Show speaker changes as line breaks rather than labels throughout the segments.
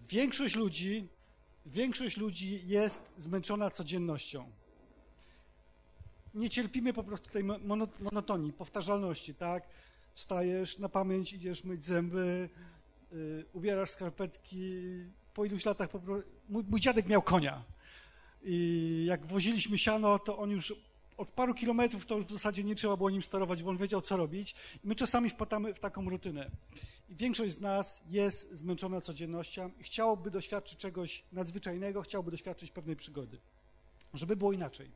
Większość ludzi jest zmęczona codziennością. Nie cierpimy po prostu tej monotonii, powtarzalności, tak? Wstajesz, na pamięć idziesz myć zęby, ubierasz skarpetki. Po iluś latach mój dziadek miał konia i jak woziliśmy siano, to on już od paru kilometrów to już w zasadzie nie trzeba było nim sterować, bo on wiedział, co robić. I my czasami wpadamy w taką rutynę. I większość z nas jest zmęczona codziennością i chciałoby doświadczyć czegoś nadzwyczajnego, chciałoby doświadczyć pewnej przygody. Żeby było inaczej.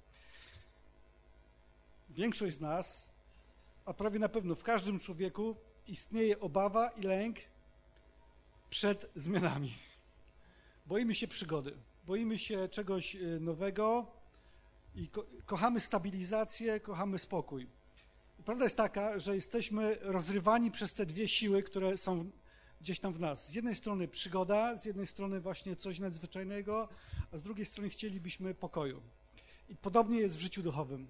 Większość z nas, a prawie na pewno w każdym człowieku istnieje obawa i lęk przed zmianami. Boimy się przygody, boimy się czegoś nowego i kochamy stabilizację, kochamy spokój. I prawda jest taka, że jesteśmy rozrywani przez te dwie siły, które są gdzieś tam w nas. Z jednej strony przygoda, z jednej strony właśnie coś nadzwyczajnego, a z drugiej strony chcielibyśmy pokoju. I podobnie jest w życiu duchowym.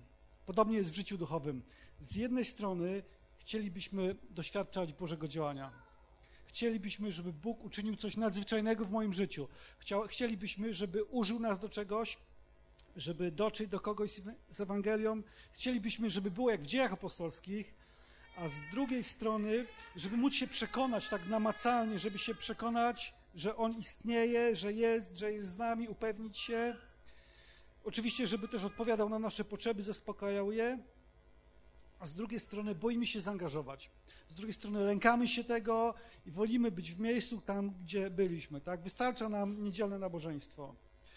Z jednej strony chcielibyśmy doświadczać Bożego działania. Chcielibyśmy, żeby Bóg uczynił coś nadzwyczajnego w moim życiu. Chcielibyśmy, żeby użył nas do czegoś, żeby dotrzeć do kogoś z Ewangelią. Chcielibyśmy, żeby było jak w Dziejach Apostolskich, a z drugiej strony, żeby móc się przekonać tak namacalnie, żeby się przekonać, że On istnieje, że jest z nami, upewnić się. Oczywiście, żeby też odpowiadał na nasze potrzeby, zaspokajał je, a z drugiej strony boimy się zaangażować. Z drugiej strony lękamy się tego i wolimy być w miejscu tam, gdzie byliśmy. Tak? Wystarcza nam niedzielne nabożeństwo.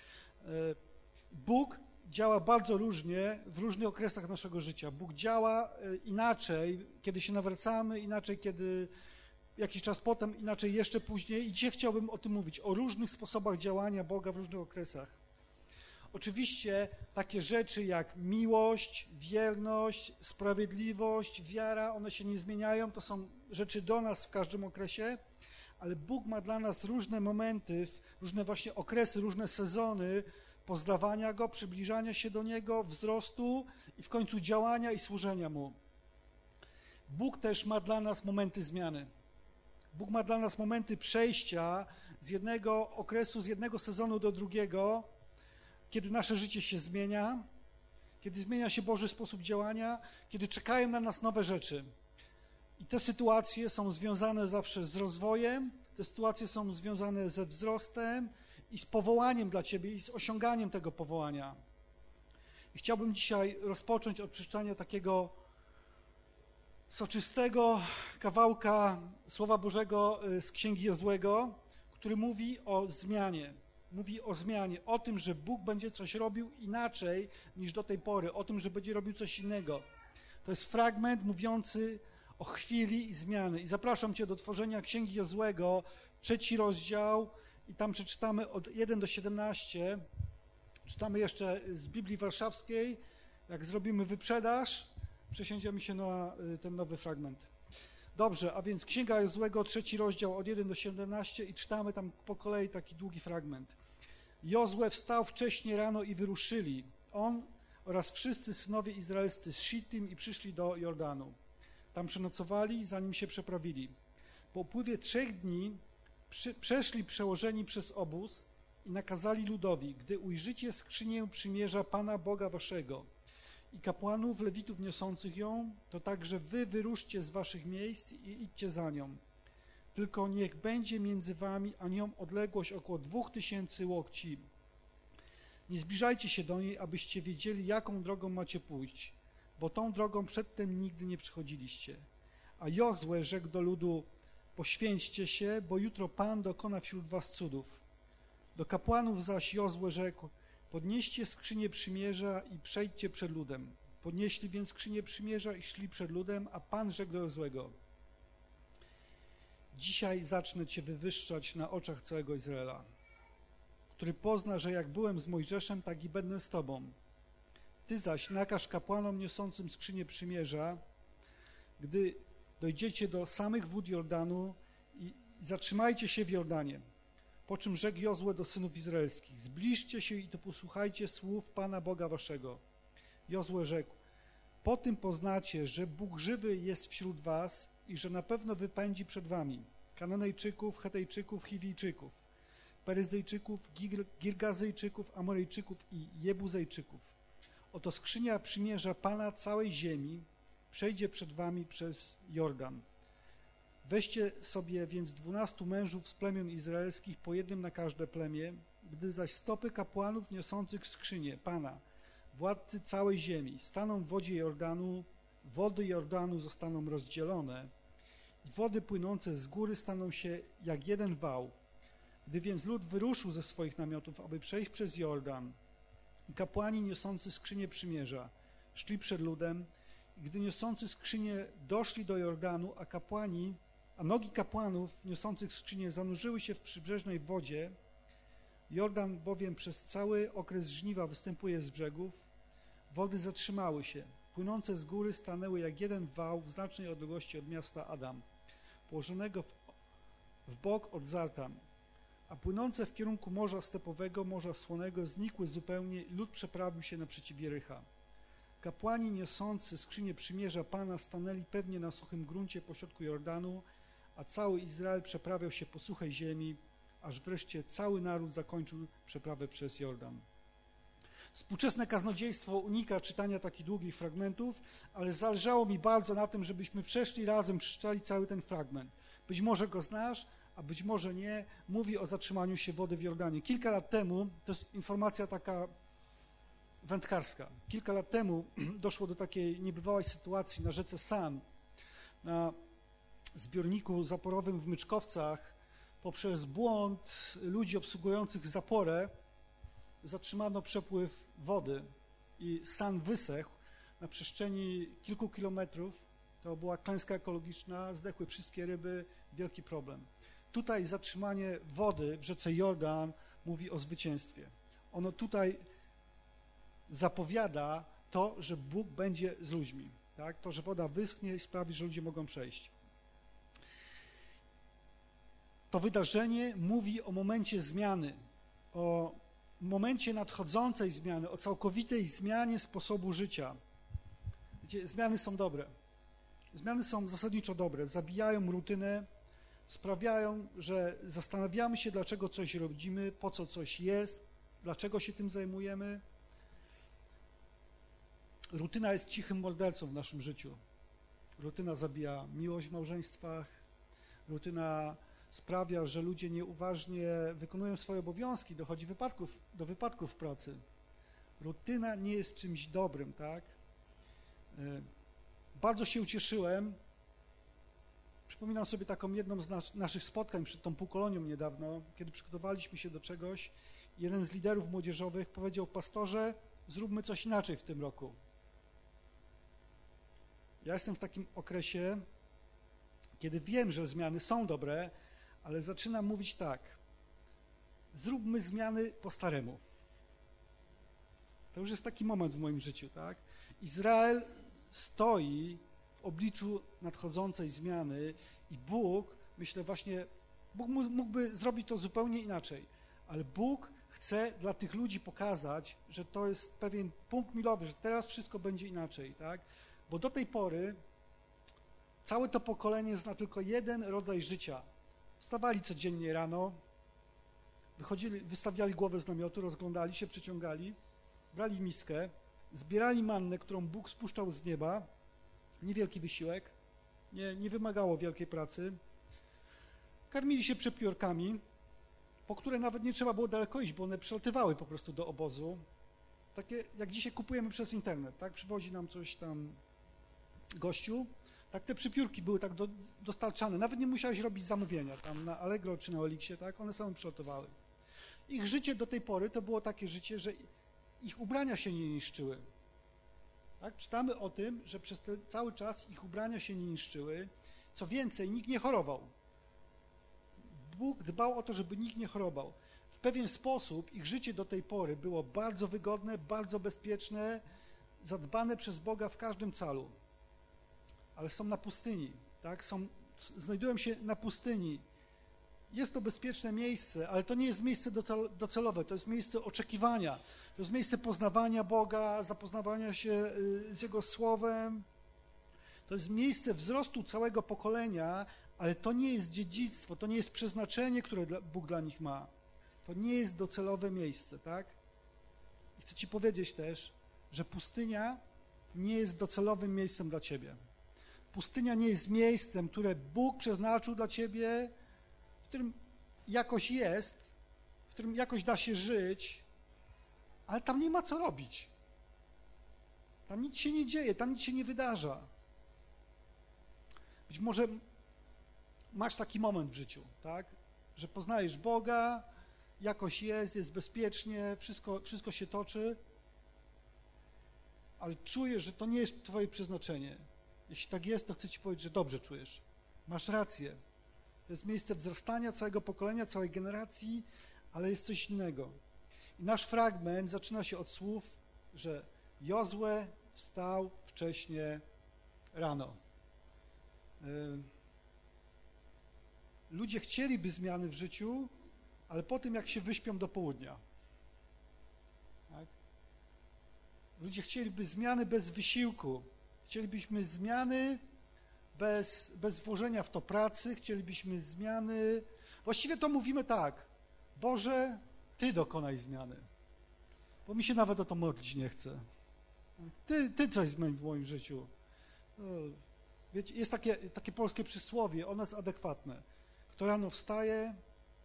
Bóg działa bardzo różnie w różnych okresach naszego życia. Bóg działa inaczej, kiedy się nawracamy, inaczej, kiedy jakiś czas potem, inaczej jeszcze później. I dzisiaj chciałbym o tym mówić, o różnych sposobach działania Boga w różnych okresach. Oczywiście takie rzeczy jak miłość, wierność, sprawiedliwość, wiara, one się nie zmieniają, to są rzeczy do nas w każdym okresie, ale Bóg ma dla nas różne momenty, różne właśnie okresy, różne sezony poznawania Go, przybliżania się do Niego, wzrostu i w końcu działania i służenia Mu. Bóg też ma dla nas momenty zmiany. Bóg ma dla nas momenty przejścia z jednego okresu, z jednego sezonu do drugiego, kiedy nasze życie się zmienia, kiedy zmienia się Boży sposób działania, kiedy czekają na nas nowe rzeczy. I te sytuacje są związane zawsze z rozwojem, te sytuacje są związane ze wzrostem i z powołaniem dla Ciebie i z osiąganiem tego powołania. I chciałbym dzisiaj rozpocząć od przeczytania takiego soczystego kawałka Słowa Bożego z Księgi Jozłego, który mówi o zmianie. O tym, że Bóg będzie coś robił inaczej niż do tej pory, o tym, że będzie robił coś innego. To jest fragment mówiący o chwili i zmiany. I zapraszam Cię do otworzenia Księgi Jozłego, 3 rozdział i tam przeczytamy od 1 do 17. Czytamy jeszcze z Biblii Warszawskiej. Jak zrobimy wyprzedaż, przesiądziemy się na ten nowy fragment. Dobrze, a więc Księga Jozłego, 3 rozdział od 1 do 17 i czytamy tam po kolei taki długi fragment. Jozue wstał wcześnie rano i wyruszyli, on oraz wszyscy synowie izraelscy z Shittim i przyszli do Jordanu. Tam przenocowali, zanim się przeprawili. Po upływie 3 dni przeszli przełożeni przez obóz i nakazali ludowi, gdy ujrzycie skrzynię przymierza Pana Boga waszego i kapłanów, lewitów niosących ją, to także wy wyruszcie z waszych miejsc i idźcie za nią. Tylko niech będzie między wami a nią odległość około 2000 łokci. Nie zbliżajcie się do niej, abyście wiedzieli, jaką drogą macie pójść, bo tą drogą przedtem nigdy nie przychodziliście. A Jozue rzekł do ludu, poświęćcie się, bo jutro Pan dokona wśród was cudów. Do kapłanów zaś Jozue rzekł, podnieście skrzynię przymierza i przejdźcie przed ludem. Podnieśli więc skrzynię przymierza i szli przed ludem, a Pan rzekł do Jozłego, dzisiaj zacznę Cię wywyższać na oczach całego Izraela, który pozna, że jak byłem z Mojżeszem, tak i będę z Tobą. Ty zaś nakaż kapłanom niosącym skrzynię przymierza, gdy dojdziecie do samych wód Jordanu i zatrzymajcie się w Jordanie. Po czym rzekł Jozue do synów izraelskich, zbliżcie się i to posłuchajcie słów Pana Boga waszego. Jozue rzekł, po tym poznacie, że Bóg żywy jest wśród was i że na pewno wypędzi przed wami Kananejczyków, Hetejczyków, Chiwijczyków, Peryzyjczyków, Girgazyjczyków, Amorejczyków i Jebuzejczyków. Oto skrzynia przymierza Pana całej ziemi przejdzie przed wami przez Jordan. Weźcie sobie więc 12 mężów z plemion izraelskich, po jednym na każde plemię, gdy zaś stopy kapłanów niosących skrzynię Pana, władcy całej ziemi, staną w wodzie Jordanu, wody Jordanu zostaną rozdzielone i wody płynące z góry staną się jak jeden wał. Gdy więc lud wyruszył ze swoich namiotów, aby przejść przez Jordan, i kapłani niosący skrzynię przymierza szli przed ludem, i gdy niosący skrzynię doszli do Jordanu, a nogi kapłanów niosących skrzynię zanurzyły się w przybrzeżnej wodzie, Jordan bowiem przez cały okres żniwa występuje z brzegów, wody zatrzymały się, płynące z góry stanęły jak jeden wał w znacznej odległości od miasta Adam, położonego w bok od Zartan, a płynące w kierunku Morza Stepowego, Morza Słonego znikły zupełnie i lud przeprawił się naprzeciw Jericha. Kapłani niosący skrzynię przymierza Pana stanęli pewnie na suchym gruncie pośrodku Jordanu, a cały Izrael przeprawiał się po suchej ziemi, aż wreszcie cały naród zakończył przeprawę przez Jordan. Współczesne kaznodziejstwo unika czytania takich długich fragmentów, ale zależało mi bardzo na tym, żebyśmy przeszli razem, przeczytali cały ten fragment. Być może go znasz, a być może nie. Mówi o zatrzymaniu się wody w Jordanie. Kilka lat temu, to jest informacja taka wędkarska, kilka lat temu doszło do takiej niebywałej sytuacji na rzece San, na zbiorniku zaporowym w Myczkowcach. Poprzez błąd ludzi obsługujących zaporę zatrzymano przepływ wody i San wysechł na przestrzeni kilku kilometrów. To była klęska ekologiczna, zdechły wszystkie ryby, wielki problem. Tutaj zatrzymanie wody w rzece Jordan mówi o zwycięstwie. Ono tutaj zapowiada to, że Bóg będzie z ludźmi. Tak? To, że woda wyschnie i sprawi, że ludzie mogą przejść. To wydarzenie mówi o momencie zmiany, o momencie nadchodzącej zmiany, o całkowitej zmianie sposobu życia. Wiecie, zmiany są dobre. Zmiany są zasadniczo dobre. Zabijają rutynę, sprawiają, że zastanawiamy się, dlaczego coś robimy, po co coś jest, dlaczego się tym zajmujemy. Rutyna jest cichym mordercą w naszym życiu. Rutyna zabija miłość w małżeństwach. Rutyna sprawia, że ludzie nieuważnie wykonują swoje obowiązki, dochodzi do wypadków w pracy. Rutyna nie jest czymś dobrym, tak? Bardzo się ucieszyłem. Przypominam sobie taką jedną z naszych spotkań przed tą półkolonią niedawno, kiedy przygotowaliśmy się do czegoś. Jeden z liderów młodzieżowych powiedział: pastorze, zróbmy coś inaczej w tym roku. Ja jestem w takim okresie, kiedy wiem, że zmiany są dobre, ale zaczynam mówić tak: zróbmy zmiany po staremu. To już jest taki moment w moim życiu, tak? Izrael stoi w obliczu nadchodzącej zmiany i Bóg, myślę właśnie, Bóg mógłby zrobić to zupełnie inaczej, ale Bóg chce dla tych ludzi pokazać, że to jest pewien punkt milowy, że teraz wszystko będzie inaczej, tak? Bo do tej pory całe to pokolenie zna tylko jeden rodzaj życia. Wstawali codziennie rano, wystawiali głowę z namiotu, rozglądali się, przyciągali, brali miskę, zbierali mannę, którą Bóg spuszczał z nieba, niewielki wysiłek, nie wymagało wielkiej pracy, karmili się przepiórkami, po które nawet nie trzeba było daleko iść, bo one przelatywały po prostu do obozu. Takie jak dzisiaj kupujemy przez internet, tak? Przywozi nam coś tam gościu, tak te przypiórki były tak dostarczane, nawet nie musiałeś robić zamówienia tam na Allegro czy na Oliksie, tak? One same przelatywały. Ich życie do tej pory to było takie życie, że ich ubrania się nie niszczyły. Tak? Czytamy o tym, że przez ten cały czas ich ubrania się nie niszczyły. Co więcej, nikt nie chorował. Bóg dbał o to, żeby nikt nie chorował. W pewien sposób ich życie do tej pory było bardzo wygodne, bardzo bezpieczne, zadbane przez Boga w każdym calu. Ale są na pustyni, tak? Znajdują się na pustyni. Jest to bezpieczne miejsce, ale to nie jest miejsce docelowe, to jest miejsce oczekiwania, to jest miejsce poznawania Boga, zapoznawania się z Jego Słowem. To jest miejsce wzrostu całego pokolenia, ale to nie jest dziedzictwo, to nie jest przeznaczenie, które Bóg dla nich ma. To nie jest docelowe miejsce, tak? I chcę ci powiedzieć też, że pustynia nie jest docelowym miejscem dla ciebie. Pustynia nie jest miejscem, które Bóg przeznaczył dla ciebie, w którym jakoś jest, w którym jakoś da się żyć, ale tam nie ma co robić. Tam nic się nie dzieje, tam nic się nie wydarza. Być może masz taki moment w życiu, tak? Że poznajesz Boga, jakoś jest bezpiecznie, wszystko się toczy, ale czujesz, że to nie jest twoje przeznaczenie. Jeśli tak jest, to chcę ci powiedzieć, że dobrze czujesz. Masz rację. To jest miejsce wzrastania całego pokolenia, całej generacji, ale jest coś innego. I nasz fragment zaczyna się od słów, że Jozue wstał wcześnie rano. Ludzie chcieliby zmiany w życiu, ale po tym, jak się wyśpią do południa. Tak? Ludzie chcieliby zmiany bez wysiłku. Chcielibyśmy zmiany bez włożenia w to pracy. Chcielibyśmy zmiany... Właściwie to mówimy tak. Boże, Ty dokonaj zmiany. Bo mi się nawet o to modlić nie chce. Ty coś zmień w moim życiu. Wiecie, jest takie polskie przysłowie, ono jest adekwatne. Kto rano wstaje,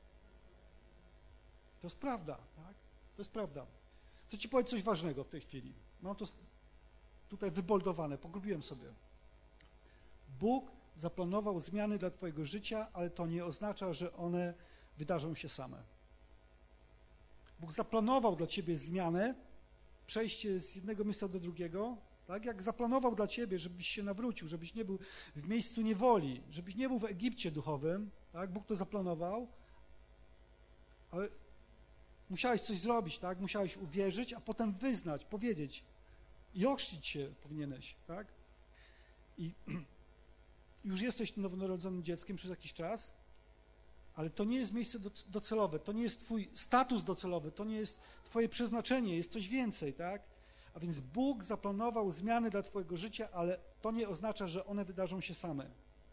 to jest prawda, tak? To jest prawda. Chcę ci powiedzieć coś ważnego w tej chwili. Mam to tutaj wyboldowane, pogrubiłem sobie. Bóg zaplanował zmiany dla twojego życia, ale to nie oznacza, że one wydarzą się same. Bóg zaplanował dla ciebie zmianę, przejście z jednego miejsca do drugiego, tak? Jak zaplanował dla ciebie, żebyś się nawrócił, żebyś nie był w miejscu niewoli, żebyś nie był w Egipcie duchowym, tak? Bóg to zaplanował, ale musiałeś coś zrobić, tak? Musiałeś uwierzyć, a potem wyznać, powiedzieć i ochrzcić się powinieneś, tak? I już jesteś nowonarodzonym dzieckiem przez jakiś czas, ale to nie jest miejsce docelowe, to nie jest twój status docelowy, to nie jest twoje przeznaczenie, jest coś więcej, tak? A więc Bóg zaplanował zmiany dla twojego życia, ale to nie oznacza, że one wydarzą się same.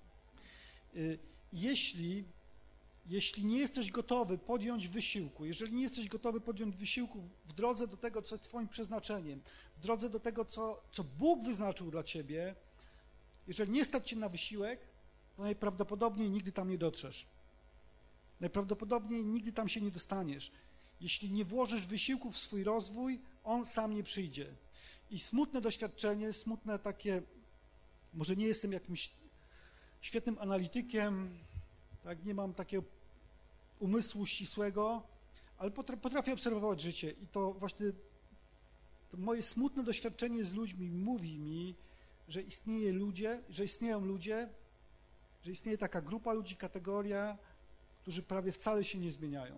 Jeśli nie jesteś gotowy podjąć wysiłku, jeżeli nie jesteś gotowy podjąć wysiłku w drodze do tego, co jest twoim przeznaczeniem, w drodze do tego, co Bóg wyznaczył dla ciebie, jeżeli nie stać cię na wysiłek, to najprawdopodobniej nigdy tam nie dotrzesz. Najprawdopodobniej nigdy tam się nie dostaniesz. Jeśli nie włożysz wysiłku w swój rozwój, on sam nie przyjdzie. I smutne doświadczenie, smutne takie, może nie jestem jakimś świetnym analitykiem, tak, nie mam takiego umysłu ścisłego, ale potrafię obserwować życie i to właśnie to moje smutne doświadczenie z ludźmi mówi mi, że istnieją ludzie, że istnieje taka grupa ludzi, kategoria, którzy prawie wcale się nie zmieniają.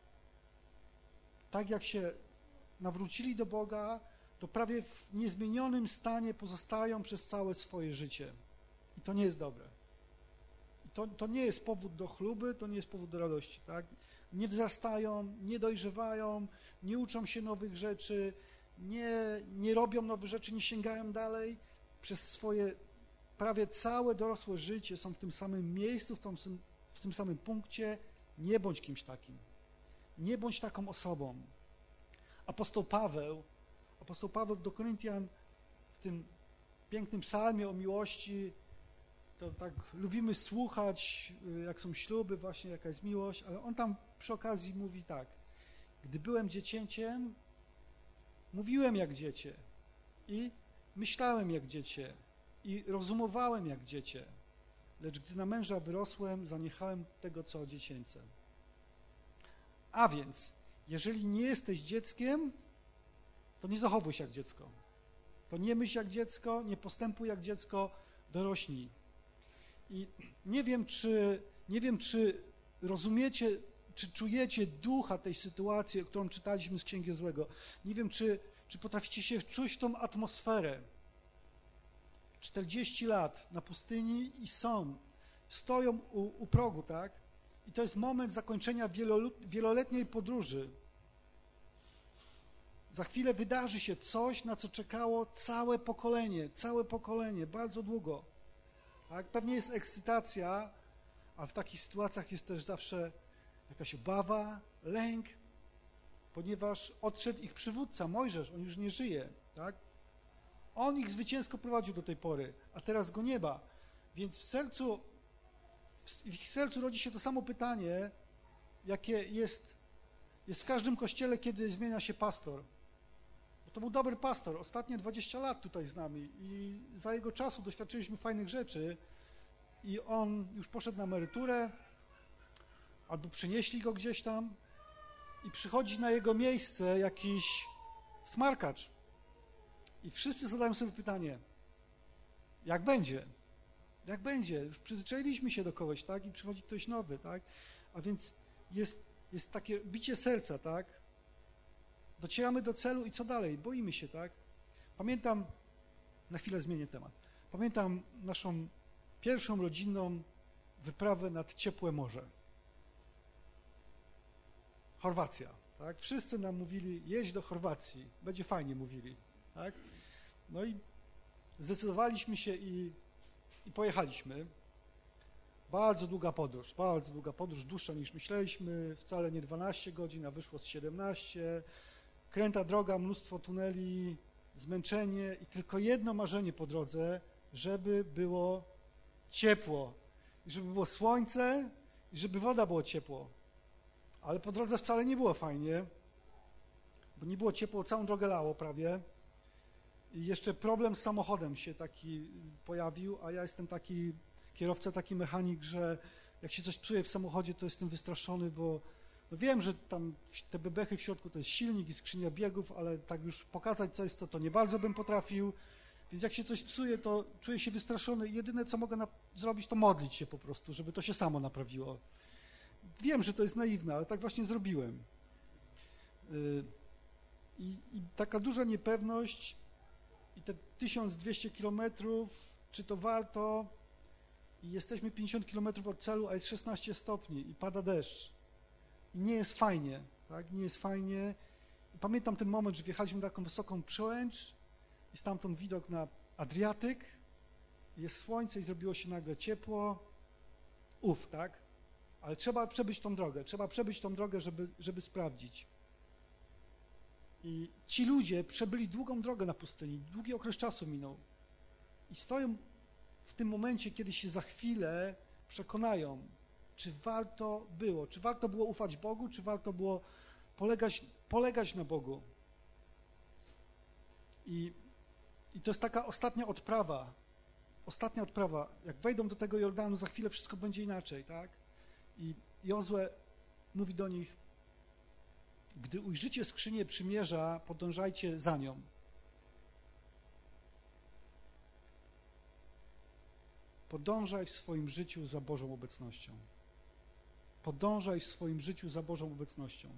Tak jak się nawrócili do Boga, to prawie w niezmienionym stanie pozostają przez całe swoje życie. I to nie jest dobre. To nie jest powód do chluby, to nie jest powód do radości, tak? Nie wzrastają, nie dojrzewają, nie uczą się nowych rzeczy, nie robią nowych rzeczy, nie sięgają dalej. Przez swoje prawie całe dorosłe życie są w tym samym miejscu, w tym samym punkcie. Nie bądź kimś takim. Nie bądź taką osobą. Apostoł Paweł do Koryntian w tym pięknym psalmie o miłości, to tak lubimy słuchać, jak są śluby, właśnie jaka jest miłość, ale on tam przy okazji mówi tak: gdy byłem dziecięciem, mówiłem jak dziecię i myślałem jak dziecię i rozumowałem jak dziecię, lecz gdy na męża wyrosłem, zaniechałem tego, co dziecięce. A więc, jeżeli nie jesteś dzieckiem, to nie zachowuj się jak dziecko. To nie myśl jak dziecko, nie postępuj jak dziecko, dorośnij. I nie wiem, czy rozumiecie, czy czujecie ducha tej sytuacji, którą czytaliśmy z Księgi Jozłego. Nie wiem, czy potraficie się wczuć w tą atmosferę. 40 lat na pustyni i stoją u progu, tak? I to jest moment zakończenia wieloletniej podróży. Za chwilę wydarzy się coś, na co czekało całe pokolenie, bardzo długo. Tak? Pewnie jest ekscytacja, a w takich sytuacjach jest też zawsze jakaś obawa, lęk, ponieważ odszedł ich przywódca, Mojżesz, on już nie żyje, tak? On ich zwycięsko prowadził do tej pory, a teraz go nie ma. Więc w ich sercu rodzi się to samo pytanie, jakie jest w każdym kościele, kiedy zmienia się pastor. Bo to był dobry pastor, ostatnie 20 lat tutaj z nami i za jego czasu doświadczyliśmy fajnych rzeczy i on już poszedł na emeryturę, albo przynieśli go gdzieś tam i przychodzi na jego miejsce jakiś smarkacz. I wszyscy zadają sobie pytanie, jak będzie? Jak będzie? Już przyzwyczailiśmy się do kogoś, tak? I przychodzi ktoś nowy, tak? A więc jest takie bicie serca, tak? Docieramy do celu i co dalej? Boimy się, tak? Pamiętam, na chwilę zmienię temat, pamiętam naszą pierwszą rodzinną wyprawę nad ciepłe morze. Chorwacja, tak? Wszyscy nam mówili, jedź do Chorwacji, będzie fajnie, mówili, tak? No i zdecydowaliśmy się i pojechaliśmy. Bardzo długa podróż, dłuższa niż myśleliśmy, wcale nie 12 godzin, a wyszło z 17. Kręta droga, mnóstwo tuneli, zmęczenie i tylko jedno marzenie po drodze, żeby było ciepło, i żeby było słońce i żeby woda było ciepło. Ale po drodze wcale nie było fajnie, bo nie było ciepło, całą drogę lało prawie. I jeszcze problem z samochodem się taki pojawił, a ja jestem taki kierowca, taki mechanik, że jak się coś psuje w samochodzie, to jestem wystraszony, bo no wiem, że tam te bebechy w środku to jest silnik i skrzynia biegów, ale tak już pokazać, co jest to nie bardzo bym potrafił. Więc jak się coś psuje, to czuję się wystraszony i jedyne, co mogę zrobić, to modlić się po prostu, żeby to się samo naprawiło. Wiem, że to jest naiwne, ale tak właśnie zrobiłem. I taka duża niepewność i te 1200 kilometrów, czy to warto? I jesteśmy 50 kilometrów od celu, a jest 16 stopni i pada deszcz. I nie jest fajnie, tak? Nie jest fajnie. I pamiętam ten moment, że wjechaliśmy na taką wysoką przełęcz i stamtąd widok na Adriatyk, jest słońce i zrobiło się nagle ciepło. Tak? Ale trzeba przebyć tą drogę, żeby sprawdzić. I ci ludzie przebyli długą drogę na pustyni, długi okres czasu minął. I stoją w tym momencie, kiedy się za chwilę przekonają, czy warto było ufać Bogu, czy warto było polegać na Bogu. I to jest taka ostatnia odprawa. Jak wejdą do tego Jordanu, za chwilę wszystko będzie inaczej, tak? I Jozue mówi do nich, gdy ujrzycie skrzynię przymierza, podążajcie za nią. Podążaj w swoim życiu za Bożą obecnością. Podążaj w swoim życiu za Bożą obecnością.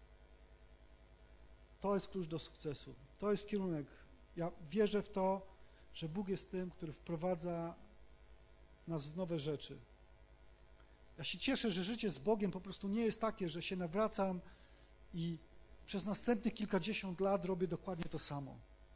To jest klucz do sukcesu. To jest kierunek. Ja wierzę w to, że Bóg jest tym, który wprowadza nas w nowe rzeczy. Ja się cieszę, że życie z Bogiem po prostu nie jest takie, że się nawracam i przez następnych kilkadziesiąt lat robię dokładnie to samo.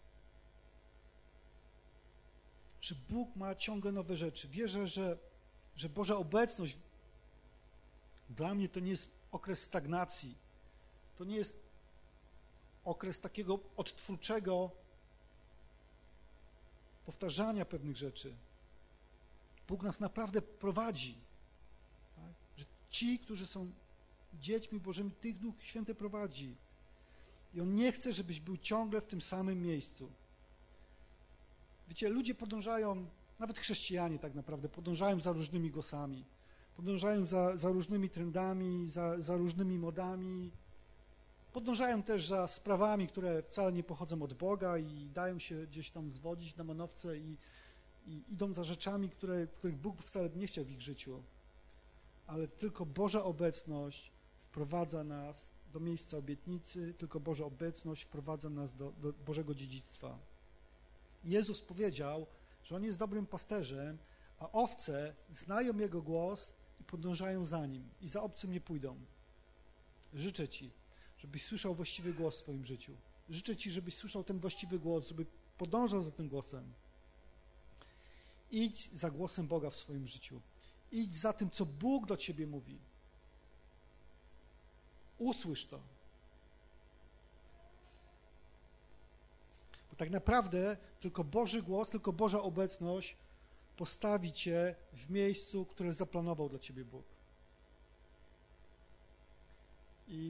Że Bóg ma ciągle nowe rzeczy. Wierzę, że Boża obecność dla mnie to nie jest okres stagnacji. To nie jest okres takiego odtwórczego powtarzania pewnych rzeczy. Bóg nas naprawdę prowadzi. Tak? Że ci, którzy są dziećmi Bożymi, tych Duch Święty prowadzi. I On nie chce, żebyś był ciągle w tym samym miejscu. Wiecie, ludzie podążają, nawet chrześcijanie tak naprawdę, podążają za różnymi głosami, podążają za różnymi trendami, za różnymi modami, podążają też za sprawami, które wcale nie pochodzą od Boga i dają się gdzieś tam zwodzić na manowce i idą za rzeczami, których Bóg wcale nie chciał w ich życiu. Ale tylko Boża obecność wprowadza nas do miejsca obietnicy, tylko Boża obecność wprowadza nas do Bożego dziedzictwa. Jezus powiedział, że On jest dobrym pasterzem, a owce znają Jego głos i podążają za Nim i za obcym nie pójdą. Życzę Ci, żebyś słyszał właściwy głos w swoim życiu. Życzę Ci, żebyś słyszał ten właściwy głos, żeby podążał za tym głosem. Idź za głosem Boga w swoim życiu. Idź za tym, co Bóg do Ciebie mówi. Usłysz to. Bo tak naprawdę tylko Boży głos, tylko Boża obecność postawi cię w miejscu, które zaplanował dla ciebie Bóg. I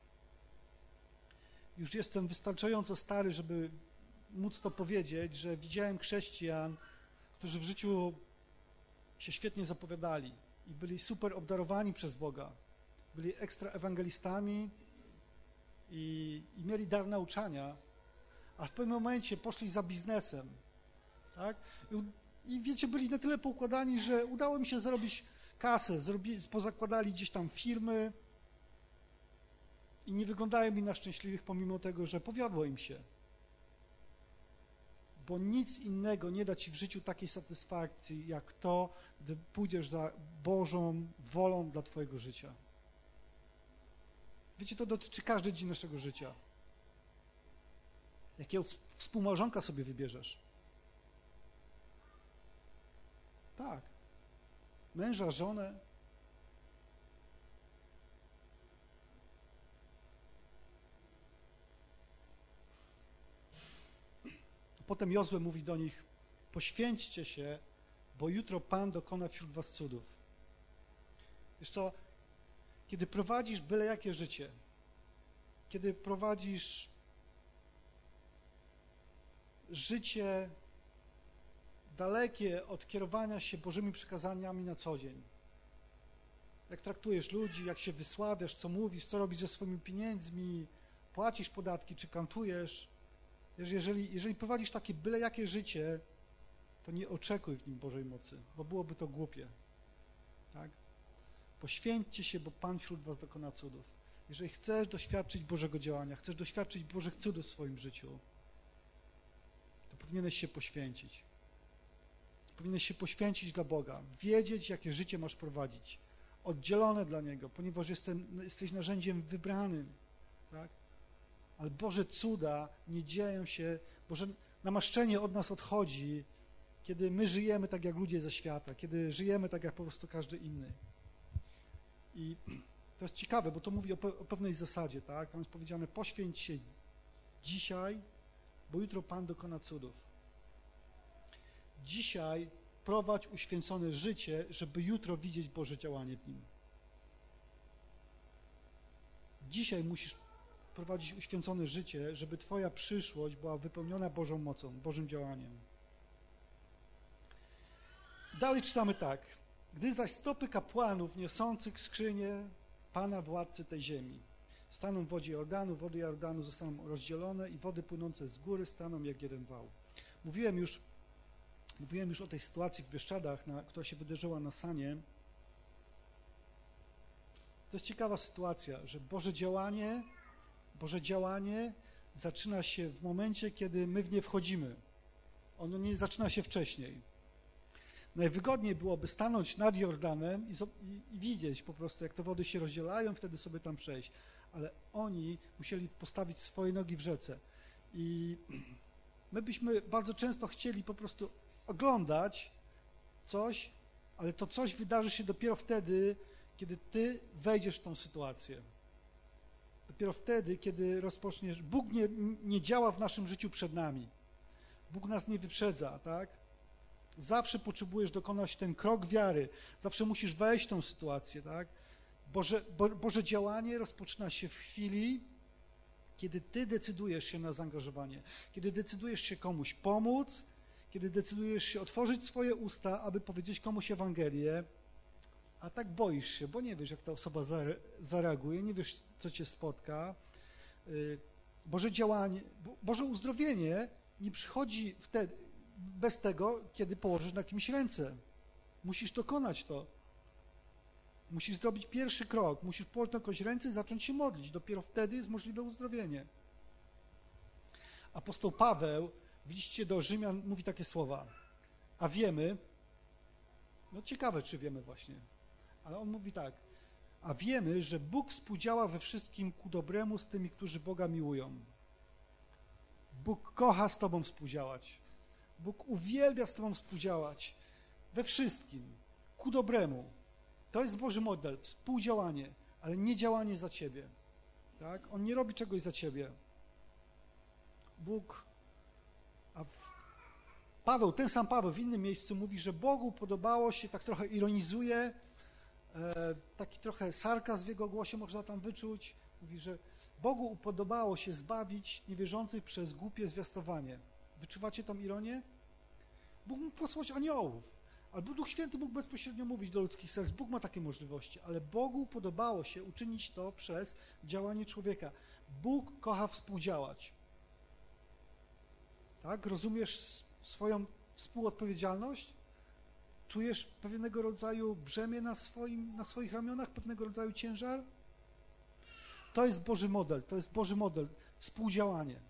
już jestem wystarczająco stary, żeby móc to powiedzieć, że widziałem chrześcijan, którzy w życiu się świetnie zapowiadali i byli super obdarowani przez Boga. Byli ekstra ewangelistami i mieli dar nauczania, a w pewnym momencie poszli za biznesem, tak? I wiecie, byli na tyle poukładani, że udało mi się zarobić kasę, pozakładali gdzieś tam firmy i nie wyglądają mi na szczęśliwych, pomimo tego, że powiodło im się. Bo nic innego nie da ci w życiu takiej satysfakcji, jak to, gdy pójdziesz za Bożą wolą dla twojego życia. Wiecie, to dotyczy każdy dzień naszego życia. Jakiego współmałżonka sobie wybierzesz? Tak. Męża, żonę. Potem Jozue mówi do nich: poświęćcie się, bo jutro Pan dokona wśród was cudów. Wiesz co, kiedy prowadzisz byle jakie życie, kiedy prowadzisz życie dalekie od kierowania się Bożymi przykazaniami na co dzień, jak traktujesz ludzi, jak się wysławiasz, co mówisz, co robisz ze swoimi pieniędzmi, płacisz podatki, czy kantujesz, jeżeli prowadzisz takie byle jakie życie, to nie oczekuj w nim Bożej mocy, bo byłoby to głupie. Tak? Poświęćcie się, bo Pan wśród was dokona cudów. Jeżeli chcesz doświadczyć Bożego działania, chcesz doświadczyć Bożych cudów w swoim życiu, to powinieneś się poświęcić. Powinieneś się poświęcić dla Boga, wiedzieć, jakie życie masz prowadzić, oddzielone dla Niego, ponieważ jesteś narzędziem wybranym. Tak? Ale Boże cuda nie dzieją się, Boże namaszczenie od nas odchodzi, kiedy my żyjemy tak jak ludzie ze świata, kiedy żyjemy tak jak po prostu każdy inny. I to jest ciekawe, bo to mówi o pewnej zasadzie, tak? Tam jest powiedziane: poświęć się dzisiaj, bo jutro Pan dokona cudów. Dzisiaj prowadź uświęcone życie, żeby jutro widzieć Boże działanie w nim. Dzisiaj musisz prowadzić uświęcone życie, żeby twoja przyszłość była wypełniona Bożą mocą, Bożym działaniem. Dalej czytamy tak: gdy zaś stopy kapłanów niosących skrzynię Pana władcy tej ziemi staną w wodzie Jordanu, wody Jordanu zostaną rozdzielone i wody płynące z góry staną jak jeden wał. Mówiłem już o tej sytuacji w Bieszczadach, która się wydarzyła na Sanie. To jest ciekawa sytuacja, że Boże działanie zaczyna się w momencie, kiedy my w nie wchodzimy. Ono nie zaczyna się wcześniej. Najwygodniej byłoby stanąć nad Jordanem i widzieć po prostu, jak te wody się rozdzielają, wtedy sobie tam przejść. Ale oni musieli postawić swoje nogi w rzece. I my byśmy bardzo często chcieli po prostu oglądać coś, ale to coś wydarzy się dopiero wtedy, kiedy ty wejdziesz w tą sytuację. Dopiero wtedy, kiedy rozpoczniesz. Bóg nie działa w naszym życiu przed nami. Bóg nas nie wyprzedza, tak? Zawsze potrzebujesz dokonać ten krok wiary. Zawsze musisz wejść w tą sytuację, tak? Boże działanie rozpoczyna się w chwili, kiedy ty decydujesz się na zaangażowanie, kiedy decydujesz się komuś pomóc, kiedy decydujesz się otworzyć swoje usta, aby powiedzieć komuś Ewangelię, a tak boisz się, bo nie wiesz, jak ta osoba zareaguje, nie wiesz, co cię spotka. Boże działanie, Boże uzdrowienie nie przychodzi wtedy, bez tego, kiedy położysz na kimś ręce. Musisz dokonać to. Musisz zrobić pierwszy krok, musisz położyć na kogoś ręce i zacząć się modlić. Dopiero wtedy jest możliwe uzdrowienie. Apostoł Paweł w liście do Rzymian mówi takie słowa: a wiemy, no ciekawe, czy wiemy właśnie, ale on mówi tak: a wiemy, że Bóg współdziała we wszystkim ku dobremu z tymi, którzy Boga miłują. Bóg kocha z tobą współdziałać. Bóg uwielbia z tobą współdziałać we wszystkim, ku dobremu. To jest Boży model, współdziałanie, ale nie działanie za ciebie. tak? On nie robi czegoś za ciebie. Bóg, Paweł, ten sam Paweł w innym miejscu mówi, że Bogu podobało się, tak trochę ironizuje, taki trochę sarkazm w jego głosie można tam wyczuć. Mówi, że Bogu upodobało się zbawić niewierzących przez głupie zwiastowanie. Wyczuwacie tą ironię? Bóg mógł posłać aniołów, albo Duch Święty mógł bezpośrednio mówić do ludzkich serc. Bóg ma takie możliwości, ale Bogu podobało się uczynić to przez działanie człowieka. Bóg kocha współdziałać. Tak? Rozumiesz swoją współodpowiedzialność? Czujesz pewnego rodzaju brzemię na swoich ramionach, pewnego rodzaju ciężar? To jest Boży model, współdziałanie.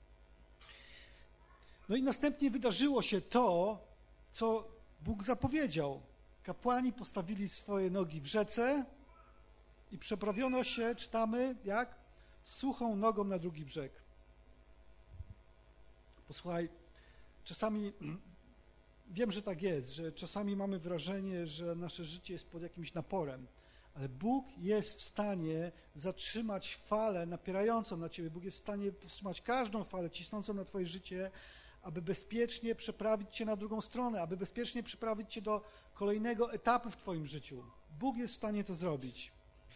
No i następnie wydarzyło się to, co Bóg zapowiedział. Kapłani postawili swoje nogi w rzece i przeprawiono się, czytamy, jak? Suchą nogą na drugi brzeg. Posłuchaj, czasami wiem, że tak jest, że czasami mamy wrażenie, że nasze życie jest pod jakimś naporem, ale Bóg jest w stanie zatrzymać falę napierającą na ciebie. Bóg jest w stanie powstrzymać każdą falę cisnącą na twoje życie, aby bezpiecznie przeprawić cię na drugą stronę, aby bezpiecznie przeprawić cię do kolejnego etapu w twoim życiu. Bóg jest w stanie to zrobić.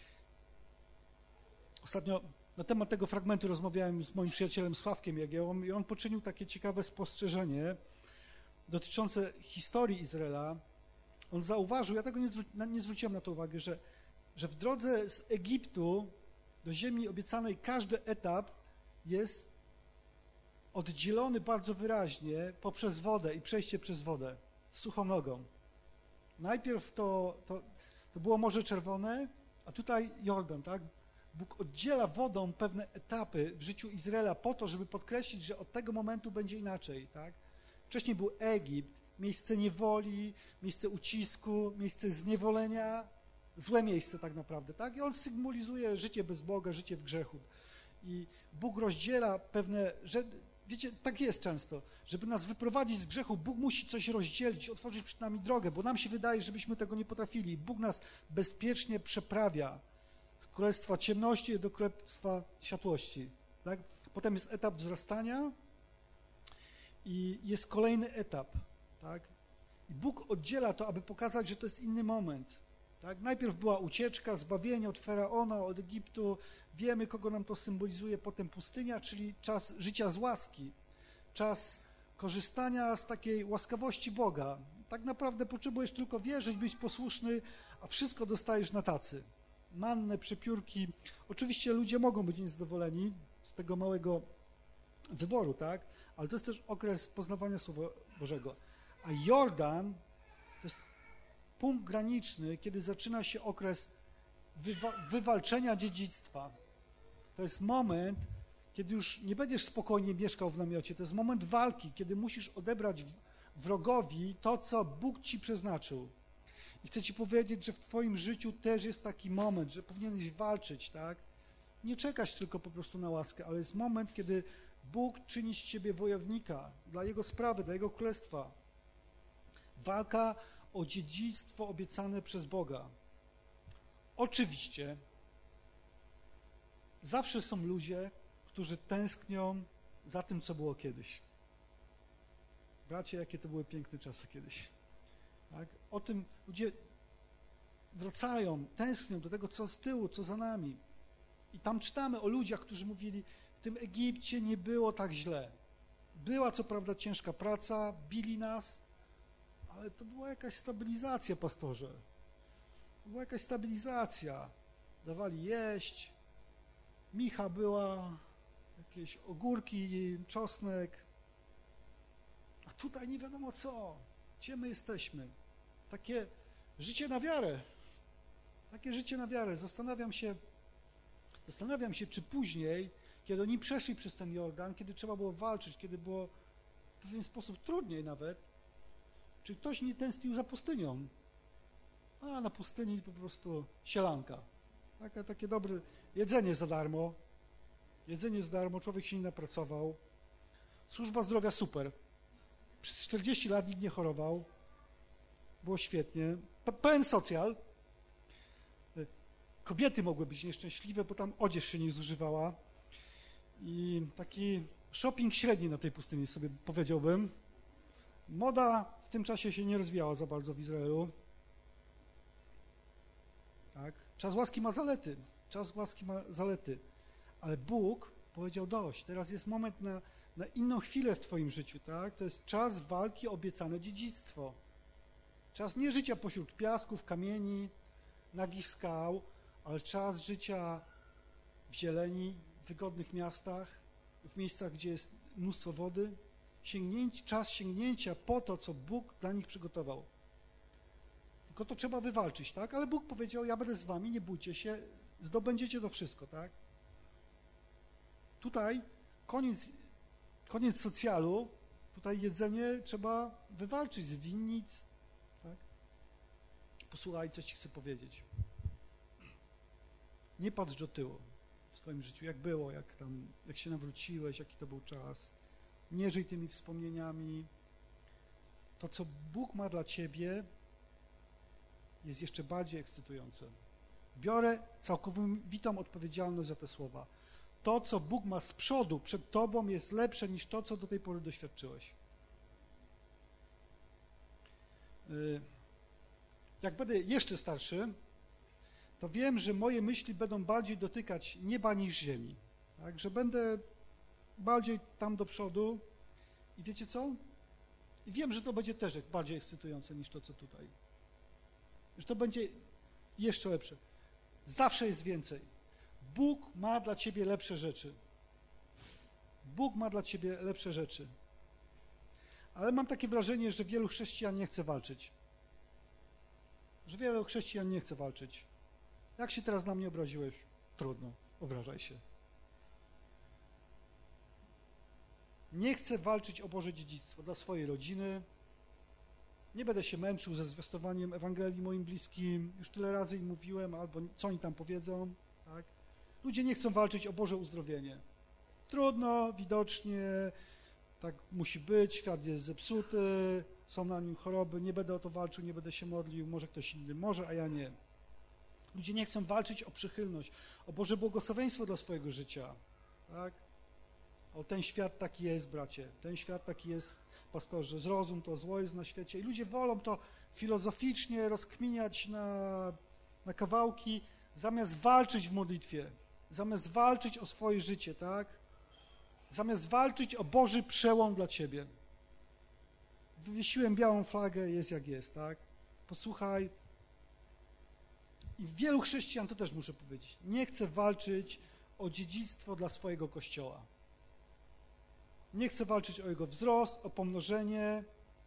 Ostatnio na temat tego fragmentu rozmawiałem z moim przyjacielem Sławkiem Jagiełą i on poczynił takie ciekawe spostrzeżenie dotyczące historii Izraela. On zauważył, ja tego nie zwróciłem na to uwagę, że w drodze z Egiptu do ziemi obiecanej każdy etap jest oddzielony bardzo wyraźnie poprzez wodę i przejście przez wodę z suchą nogą. Najpierw to było Morze Czerwone, a tutaj Jordan, tak? Bóg oddziela wodą pewne etapy w życiu Izraela po to, żeby podkreślić, że od tego momentu będzie inaczej, tak? Wcześniej był Egipt, miejsce niewoli, miejsce ucisku, miejsce zniewolenia, złe miejsce tak naprawdę, tak? I on symbolizuje życie bez Boga, życie w grzechu. I Bóg rozdziela pewne rzeczy. Wiecie, tak jest często, żeby nas wyprowadzić z grzechu, Bóg musi coś rozdzielić, otworzyć przed nami drogę, bo nam się wydaje, żebyśmy tego nie potrafili. Bóg nas bezpiecznie przeprawia z królestwa ciemności do królestwa światłości. Tak? Potem jest etap wzrastania i jest kolejny etap. Tak? I Bóg oddziela to, aby pokazać, że to jest inny moment. Tak? Najpierw była ucieczka, zbawienie od Faraona, od Egiptu. Wiemy, kogo nam to symbolizuje. Potem pustynia, czyli czas życia z łaski. Czas korzystania z takiej łaskawości Boga. Tak naprawdę potrzebujesz tylko wierzyć, być posłuszny, a wszystko dostajesz na tacy. Mannę, przepiórki. Oczywiście ludzie mogą być niezadowoleni z tego małego wyboru, tak? Ale to jest też okres poznawania Słowa Bożego. A Jordan to jest punkt graniczny, kiedy zaczyna się okres wywalczenia dziedzictwa. To jest moment, kiedy już nie będziesz spokojnie mieszkał w namiocie. To jest moment walki, kiedy musisz odebrać wrogowi to, co Bóg ci przeznaczył. I chcę ci powiedzieć, że w twoim życiu też jest taki moment, że powinieneś walczyć, tak? Nie czekać tylko po prostu na łaskę, ale jest moment, kiedy Bóg czyni z ciebie wojownika dla Jego sprawy, dla Jego królestwa. Walka o dziedzictwo obiecane przez Boga. Oczywiście zawsze są ludzie, którzy tęsknią za tym, co było kiedyś. Bracie, jakie to były piękne czasy kiedyś. Tak? O tym ludzie wracają, tęsknią do tego, co z tyłu, co za nami. I tam czytamy o ludziach, którzy mówili, w tym Egipcie nie było tak źle. Była co prawda ciężka praca, bili nas, ale to była jakaś stabilizacja, pastorze. To była jakaś stabilizacja. Dawali jeść, micha była, jakieś ogórki, czosnek. A tutaj nie wiadomo co. Gdzie my jesteśmy? Takie życie na wiarę. Takie życie na wiarę. Zastanawiam się, czy później, kiedy oni przeszli przez ten Jordan, kiedy trzeba było walczyć, kiedy było w pewien sposób trudniej nawet, czy ktoś nie tęsknił za pustynią? A na pustyni po prostu sielanka. Takie dobre jedzenie za darmo. Jedzenie za darmo, człowiek się nie napracował. Służba zdrowia super. Przez 40 lat nikt nie chorował. Było świetnie. Pełen socjal. Kobiety mogły być nieszczęśliwe, bo tam odzież się nie zużywała. I taki shopping średni na tej pustyni sobie powiedziałbym. Moda w tym czasie się nie rozwijała za bardzo w Izraelu. Tak? Czas łaski ma zalety. Czas łaski ma zalety. Ale Bóg powiedział dość. Teraz jest moment na inną chwilę w twoim życiu. Tak? To jest czas walki o obiecane dziedzictwo. Czas nie życia pośród piasków, kamieni, nagich skał, ale czas życia w zieleni, w wygodnych miastach, w miejscach, gdzie jest mnóstwo wody. Czas sięgnięcia po to, co Bóg dla nich przygotował. Tylko to trzeba wywalczyć, tak? Ale Bóg powiedział, ja będę z wami, nie bójcie się, zdobędziecie to wszystko, tak? Tutaj koniec socjalu, tutaj jedzenie trzeba wywalczyć z winnic, tak? Posłuchaj, coś ci chcę powiedzieć. Nie patrz do tyłu w swoim życiu, jak było, jak się nawróciłeś, jaki to był czas. Nie żyj tymi wspomnieniami. To, co Bóg ma dla ciebie, jest jeszcze bardziej ekscytujące. Biorę całkowitą odpowiedzialność za te słowa. To, co Bóg ma z przodu, przed tobą, jest lepsze niż to, co do tej pory doświadczyłeś. Jak będę jeszcze starszy, to wiem, że moje myśli będą bardziej dotykać nieba niż ziemi. Tak? Że będę bardziej tam do przodu i wiecie co? I wiem, że to będzie też bardziej ekscytujące niż to, co tutaj. Że to będzie jeszcze lepsze. Zawsze jest więcej. Bóg ma dla ciebie lepsze rzeczy. Bóg ma dla ciebie lepsze rzeczy. Ale mam takie wrażenie, że wielu chrześcijan nie chce walczyć. Że wielu chrześcijan nie chce walczyć. Jak się teraz na mnie obraziłeś? Trudno, obrażaj się. Nie chcę walczyć o Boże dziedzictwo dla swojej rodziny. Nie będę się męczył ze zwiastowaniem Ewangelii moim bliskim. Już tyle razy im mówiłem, albo co oni tam powiedzą. Tak? Ludzie nie chcą walczyć o Boże uzdrowienie. Trudno, widocznie, tak musi być, świat jest zepsuty, są na nim choroby, nie będę o to walczył, nie będę się modlił, może ktoś inny może, a ja nie. Ludzie nie chcą walczyć o przychylność, o Boże błogosławieństwo dla swojego życia. Tak? O, ten świat taki jest, bracie, ten świat taki jest, pastorze, zrozum to, zło jest na świecie. I ludzie wolą to filozoficznie rozkminiać na kawałki, zamiast walczyć w modlitwie, zamiast walczyć o swoje życie, tak? Zamiast walczyć o Boży przełom dla ciebie. Wywiesiłem białą flagę, jest jak jest, tak? Posłuchaj. I wielu chrześcijan, to też muszę powiedzieć, nie chce walczyć o dziedzictwo dla swojego Kościoła. Nie chce walczyć o jego wzrost, o pomnożenie.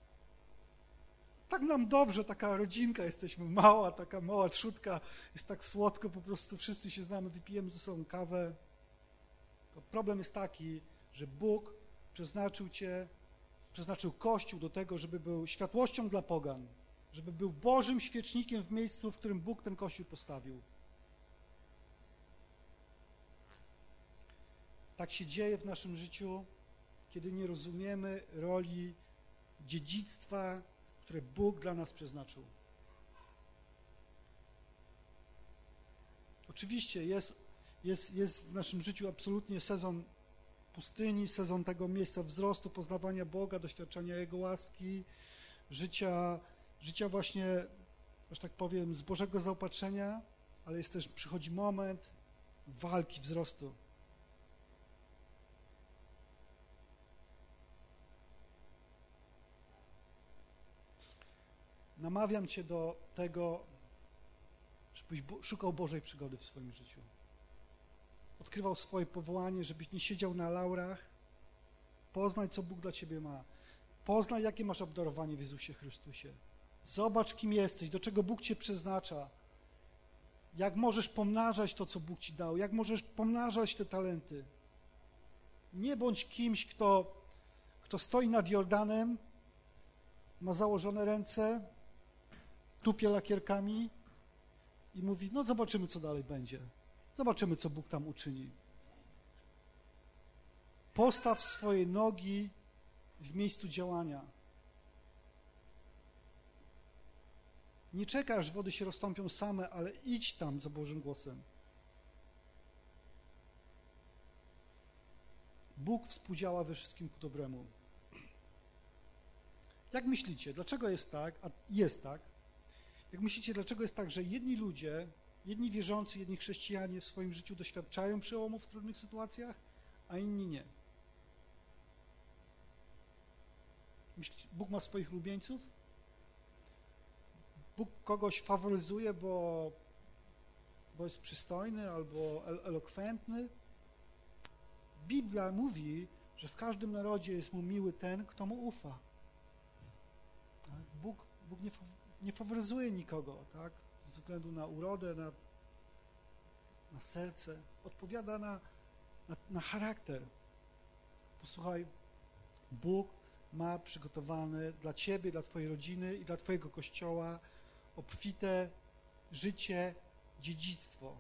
Tak nam dobrze, taka rodzinka, jesteśmy mała, taka mała trzutka, jest tak słodko, po prostu wszyscy się znamy, wypijemy ze sobą kawę. To problem jest taki, że Bóg przeznaczył Kościół do tego, żeby był światłością dla pogan, żeby był Bożym świecznikiem w miejscu, w którym Bóg ten Kościół postawił. Tak się dzieje w naszym życiu, kiedy nie rozumiemy roli dziedzictwa, które Bóg dla nas przeznaczył. Oczywiście jest w naszym życiu absolutnie sezon pustyni, sezon tego miejsca wzrostu, poznawania Boga, doświadczenia Jego łaski, życia właśnie, że tak powiem, z Bożego zaopatrzenia, ale przychodzi moment walki, wzrostu. Namawiam cię do tego, żebyś szukał Bożej przygody w swoim życiu. Odkrywał swoje powołanie, żebyś nie siedział na laurach. Poznaj, co Bóg dla ciebie ma. Poznaj, jakie masz obdarowanie w Jezusie Chrystusie. Zobacz, kim jesteś, do czego Bóg cię przeznacza. Jak możesz pomnażać to, co Bóg ci dał. Jak możesz pomnażać te talenty. Nie bądź kimś, kto stoi nad Jordanem, ma założone ręce, tupie lakierkami i mówi, no zobaczymy, co dalej będzie. Zobaczymy, co Bóg tam uczyni. Postaw swoje nogi w miejscu działania. Nie czekaj, aż wody się rozstąpią same, ale idź tam za Bożym głosem. Bóg współdziała we wszystkim ku dobremu. Jak myślicie, dlaczego jest tak, a jest tak? Jak myślicie, dlaczego jest tak, że jedni ludzie, jedni wierzący, jedni chrześcijanie w swoim życiu doświadczają przełomów w trudnych sytuacjach, a inni nie? Myślicie, Bóg ma swoich ulubieńców? Bóg kogoś faworyzuje, bo jest przystojny albo elokwentny? Biblia mówi, że w każdym narodzie jest mu miły ten, kto mu ufa. Tak? Bóg nie faworyzuje nikogo, tak? Ze względu na urodę, na serce. Odpowiada na charakter. Posłuchaj, Bóg ma przygotowane dla ciebie, dla twojej rodziny i dla twojego kościoła obfite życie, dziedzictwo.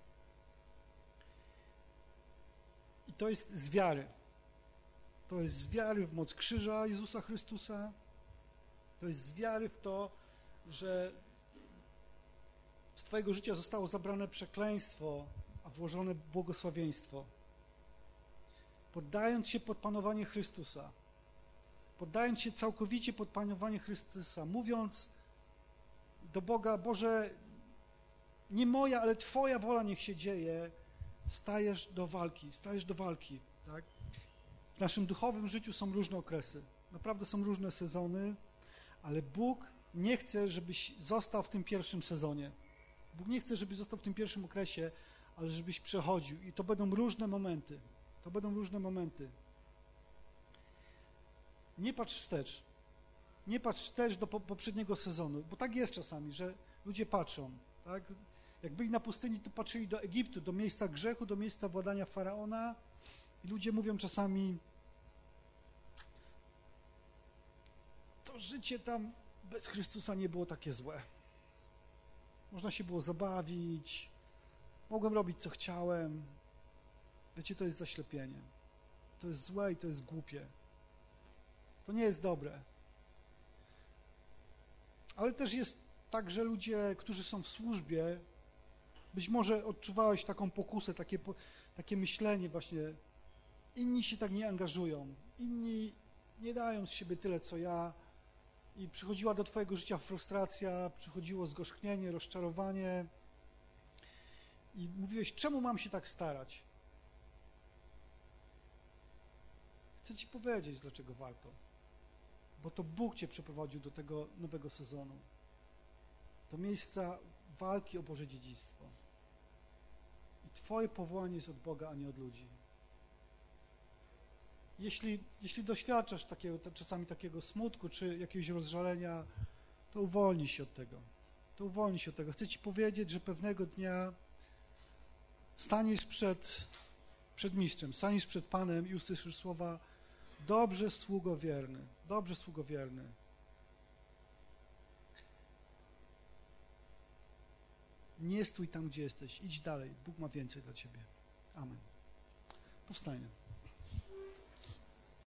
I to jest z wiary. To jest z wiary w moc krzyża Jezusa Chrystusa. To jest z wiary w to, że z twojego życia zostało zabrane przekleństwo, a włożone błogosławieństwo. Poddając się pod panowanie Chrystusa, poddając się całkowicie pod panowanie Chrystusa, mówiąc do Boga, Boże, nie moja, ale Twoja wola niech się dzieje, stajesz do walki, tak? W naszym duchowym życiu są różne okresy, naprawdę są różne sezony, ale Bóg nie chce, żebyś został w tym pierwszym sezonie. Bóg nie chce, żebyś został w tym pierwszym okresie, ale żebyś przechodził i to będą różne momenty. Nie patrz wstecz. Nie patrz wstecz do poprzedniego sezonu, bo tak jest czasami, że ludzie patrzą, tak? Jak byli na pustyni, to patrzyli do Egiptu, do miejsca grzechu, do miejsca władania Faraona i ludzie mówią czasami, to życie tam bez Chrystusa nie było takie złe. Można się było zabawić, mogłem robić co chciałem. Wiecie, to jest zaślepienie. To jest złe i to jest głupie. To nie jest dobre. Ale też jest tak, że ludzie, którzy są w służbie, być może odczuwałeś taką pokusę, takie myślenie właśnie, inni się tak nie angażują, inni nie dają z siebie tyle, co ja i przychodziła do twojego życia frustracja, przychodziło zgorzknienie, rozczarowanie i mówiłeś, czemu mam się tak starać? Chcę ci powiedzieć, dlaczego warto. Bo to Bóg cię przeprowadził do tego nowego sezonu. Do miejsca walki o Boże dziedzictwo. I twoje powołanie jest od Boga, a nie od ludzi. Jeśli doświadczasz czasami takiego smutku, czy jakiegoś rozżalenia, to uwolnij się od tego. Chcę ci powiedzieć, że pewnego dnia staniesz przed mistrzem, staniesz przed Panem i usłyszysz słowa: dobrze, sługo wierny. Nie stój tam, gdzie jesteś. Idź dalej. Bóg ma więcej dla ciebie. Amen. Powstańmy.